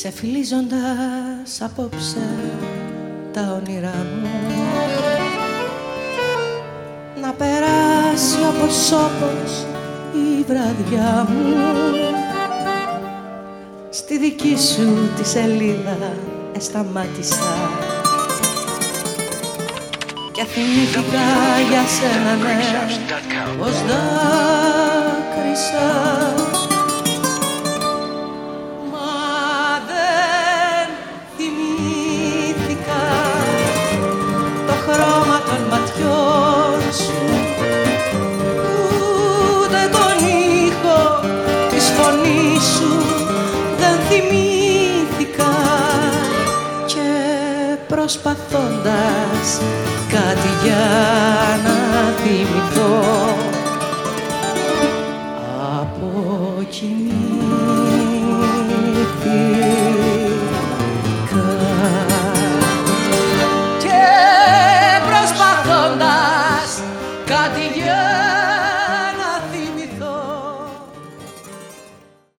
ξεφυλίζοντας απόψε τα όνειρά μου, να περάσει όπως η βραδιά μου. Στη δική σου τη σελίδα σταμάτησα και θυμήθηκα για σένα, ναι, πως δάκρυσα. Προσπαθώντας κάτι για να θυμηθώ, αποκοιμήθηκα.